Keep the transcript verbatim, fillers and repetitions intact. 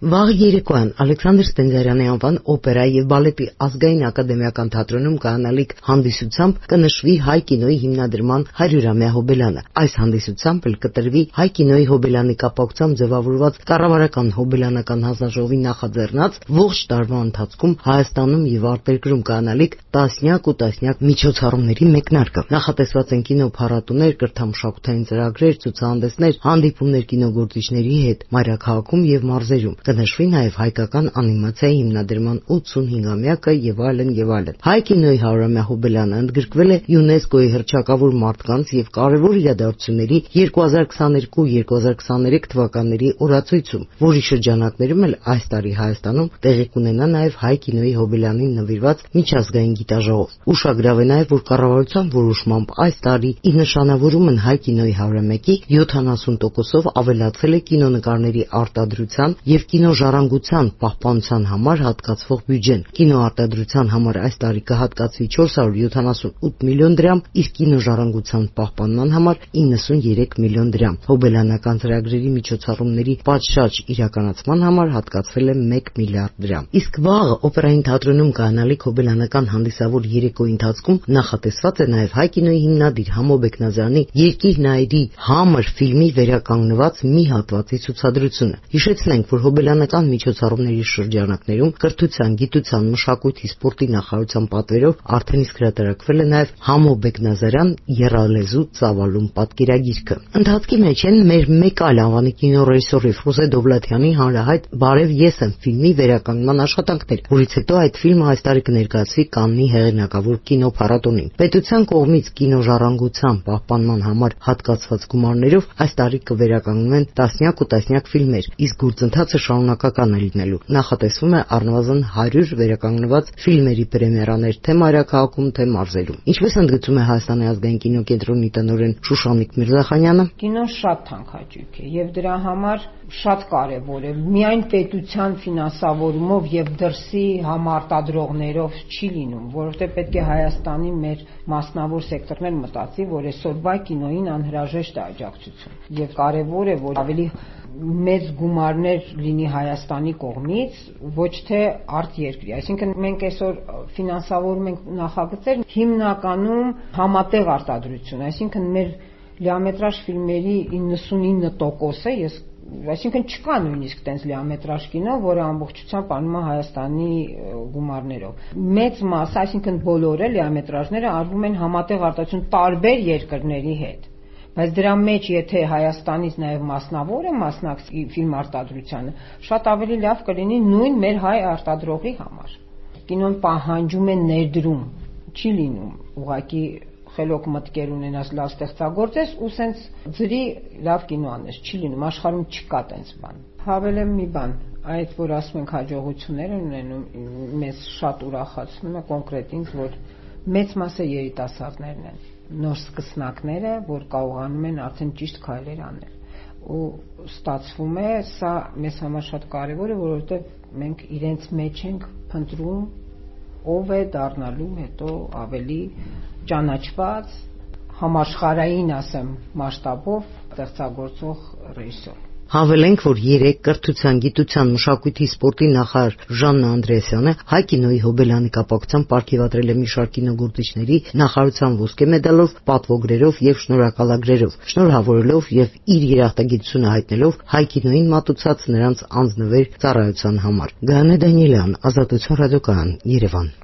Վաղ երեկոյան Ալեքսանդր Ստենդիարյանի անվան օպերա և բալետի ազգային ակադեմիական թատրոնում կայանալիք հանդիսությամբ կնշվի հայ կինոյի հիմնադրման հարյուրամյա հոբելյանը։ Այս հանդիսությամբ էլ կտրվի հայ կինոյի հոբելյանի կապակցությամբ ձևավորված կառավարական հոբելյանական հանձնաժողովի նախաձեռնած ողջ տարվա ընթացքում Հայաստանում և արտերկրում կայանալիք տասնյակ ու տասնյակ միջոցառումների մեկնարկը։ Նախատեսված են կինոփառատոներ, կրթամշակութային ծրագրեր, ցուցահանդեսներ, հանդիպումներ կինոգործիչների հետ մայրաքաղաքում և մարզերում։ Կնշվի նաև հայկական անիմացիայի հիմնադրման ութսունհինգամյակը եւ այլն եւ այլն։ Հայ կինոյի հարյուրամյա հոբելյանը ընդգրկվել է ՅՈՒՆԵՍԿՕ-ի հռչակավոր մարդկանց եւ կարևոր իրադարձությունների երկու հազար քսաներկու երկու հազար քսաներեք թվականների օրացույցում, որի շրջանակներում էլ այս տարի Հայաստանում տեղի կունենա նաև հայ կինոյի հոբելյանին նվիրված միջազգային գիտաժողով։ Ուշագրավ է նաև, որ կառավարության որոշմամբ այս տարի ի նշանավորում են հայ կինոյի հարյուրամյակի յոթանասուն տոկոսով ավելացել է կինոնկարների արտադրության եւ կինոժառանգության պահպանության համար հատկացվող բյուջեն։ Կինոարտադրության համար այս տարի կհատկացվի չորս հարյուր յոթանասունութ միլիոն դրամ, իսկ կինոժառանգության պահպանման համար իննսունյերեք միլիոն դրամ։ Հոբելյանական ծրագրերի միջոցառումների պատշաճ իրականացման համար հատկացվել է մեկ միլիարդ դրամ։ Իսկ վաղ օպերային թատրոնում կայանալիք հոբելյանական հանդիսավոր երեկոյի ընթացքում նախատեսված է նաև հայ կինոյի հիմնադիր Համո Բեկնազարյանի Երկիր Նայիրի համր ֆիլմի վերականգնված մի հատվածի ցուցադրությունը։ Հիշեցնենք, որ հոբելյանական միջոցառումների շրջանակներում կրթության, գիտության, մշակույթի, սպորտի նախարարության պատվերով արդեն իսկ հրատարակվել է նաև Համո Բեկնազարյան եռալեզու ծավալուն պատկերագիրքը։ Ընթացքի մեջ են մեր մեկ այլ անվանի կինոռեժիսորի Ֆրուզե Դովլաթյանի հանրահայտ «Բարև ես եմ» ֆիլմի վերականգնման աշխատանքներ, որից հետո այդ ֆիլմը այս տարի կներկայացվի Կաննի հեղինակավոր կինոփառատոնին։ Պետության կողմից կինոժառանգության պահպանման համար հատկացված գումարներով այս տարի կվերականգնվեն տասնյակ ու տասնյակ ֆիլմեր, իսկ գործընթացը շարունակական է լինելու։ Նախատեսվում է առնվազն հարյուր վերականգնված ֆիլմերի պրեմիերաներ թե մայրաքաղաքում, թե մարզերում։ Ինչպես ընդգծում է Հայաստանի ազգային կինոկենտրոնի տնօրեն Շուշանիկ Միրզախանյանը, կինոն շատ թանկ է եւ դրա համար շատ կարեւոր է միայն պետության ֆինանսավորումով եւ դրսի համարտադրողներով չի լինում, որովհետեւ պետք է Հայաստանի մեր մասնավոր սեկտորներ մտածի, որ այսօրվա կինոյին անհրաժեշտ է աջակցություն եւ կարեւոր է, որ ավելի մեծ գումարներ լինի Հայաստանի կողմից, ոչ թե արտերկրի։ Այսինքն մենք այսօր ֆինանսավորում ենք նախագծեր հիմնականում համատեղ արտադրություն, այսինքն մեր լիամետրաժ ֆիլմերի իննսունինը տոկոսը, ես այսինքն չկա նույնիսկ տենց լիամետրաժ կինո, որը ամբողջությամբ անում է Հայաստանի գումարներով։ Մեծ մասը, այսինքն բոլորը լիամետրաժները արվում են համատեղ արտադրություն տարբեր երկրների հետ։ Բայց դրա մեջ եթե Հայաստանից նաև մասնավորը մասնակցի ֆիլմ արտադրությանը, շատ ավելի լավ կլինի նույն մեր հայ արտադրողի համար։ Կինոն պահանջում է ներդրում, չի լինում ուղղակի խելոք մտքեր ունենաս, լավ ստեղծագործես ու սենց ձրի լավ կինո անես, չի լինում, աշխարհում չկա տենց բան։ Հավելեմ մի բան, այդ որ ասում ենք հաջողություններ են ունենում, մեզ շատ ուրախացնում է կոնկրետ ինձ, որ մեծ մասը երիտասարդներն են, նոր սկսնակները, որ կարողանում են արդեն ճիշտ քայլեր անել։ Ու ստացվում է, սա մեզ համար շատ կարևոր է, որովհետև մենք իրենց մեջ ենք փնտրում ով է դառնալու հետո ավելի ճանաչված, համաշխարհային, ասեմ, մասշտաբով ստեղծագործող ռեժիսոր։ Հավելենք, որ երեկ կրթության, գիտության, մշակույթի, սպորտի նախարար Ժաննա Անդրեասյանը հայ կինոյի հոբելյանի կապակցությամբ պարգևատրել է մի շարք կինոգործիչների նախարարության ոսկե մեդալով, պատվոգրերով եւ շնորհակալագրերով, շնորհավորելով եւ իր երախտագիտությունը հայտնելով հայ կինոյին մատուցած նրանց անձնվեր ծառայության համար։ Գայանե Դանիելյան, Ազատություն ռադիոկայան, Երևան։